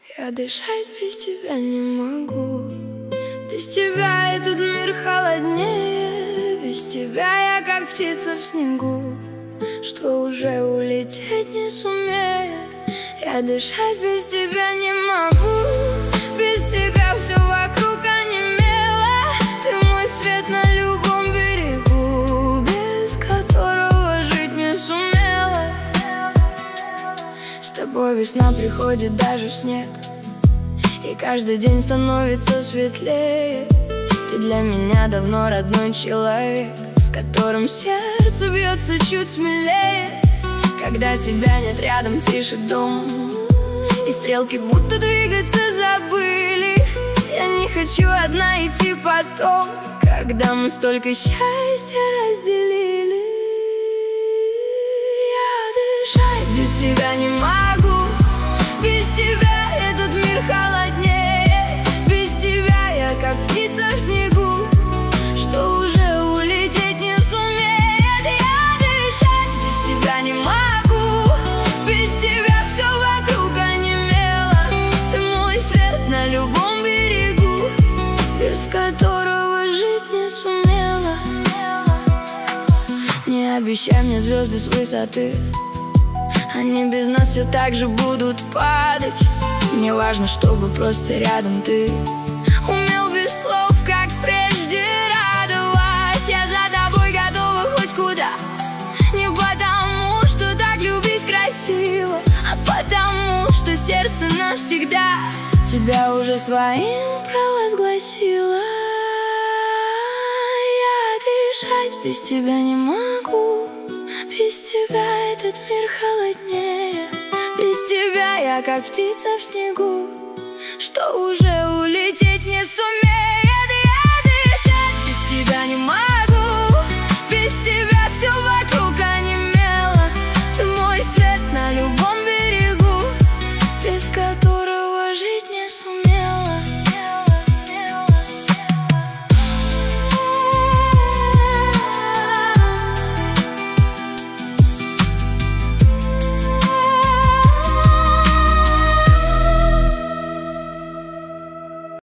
Я дышать без тебя не могу. Без тебя этот мир холоднее. Без тебя я как птица в снегу, что уже улететь не сумеет. Я дышать без тебя не могу. Без тебя все вокруг онемело. Ты мой свет на любом берегу, без которого жить не сумела. С тобой весна приходит даже в снег, и каждый день становится светлее. Ты для меня давно родной человек, с которым сердце бьется чуть смелее. Когда тебя нет рядом, тише дом, и стрелки будто двигаться забыли. Я не хочу одна идти потом, когда мы столько счастья разделили. Я дышать без тебя не могу. Без тебя этот мир холоднее. Без тебя я как птица в снегу, что уже улететь не сумеет. Я дышать без тебя не могу. Без тебя все вокруг онемело. Ты мой свет на любом берегу, без которого жить не сумела. Не обещай мне звезды с высоты, они без нас все так же будут падать. Мне важно, чтобы просто рядом ты умел без слов, как прежде, радовать. Я за тобой готова хоть куда, не потому, что так любить красиво, а потому, что сердце навсегда тебя уже своим провозгласило. Я дышать без тебя не могу. Без тебя этот мир холоднее. Без тебя я как птица в снегу, что уже улететь не сумеет. Я дышать без тебя не могу.